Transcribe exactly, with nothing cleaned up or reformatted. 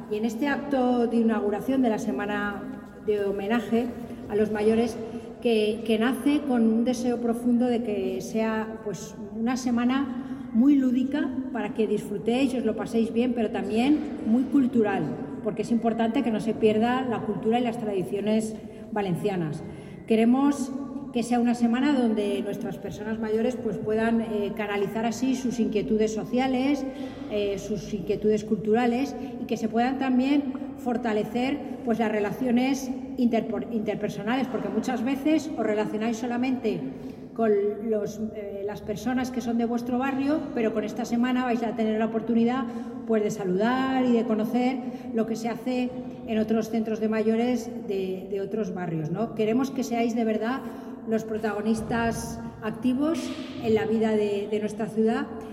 Y en este acto de inauguración de la Semana de Homenaje a los Mayores, que, que nace con un deseo profundo de que sea pues, una semana muy lúdica para que disfrutéis y os lo paséis bien, pero también muy cultural, porque es importante que no se pierda la cultura y las tradiciones valencianas. Queremos que sea una semana donde nuestras personas mayores pues, puedan eh, canalizar así sus inquietudes sociales, eh, sus inquietudes culturales, y que se puedan también fortalecer pues, las relaciones interper interpersonales, porque muchas veces os relacionáis solamente con los, eh, las personas que son de vuestro barrio, pero con esta semana vais a tener la oportunidad pues, de saludar y de conocer lo que se hace en otros centros de mayores de, de otros barrios, ¿no? Queremos que seáis de verdad los protagonistas activos en la vida de, de nuestra ciudad,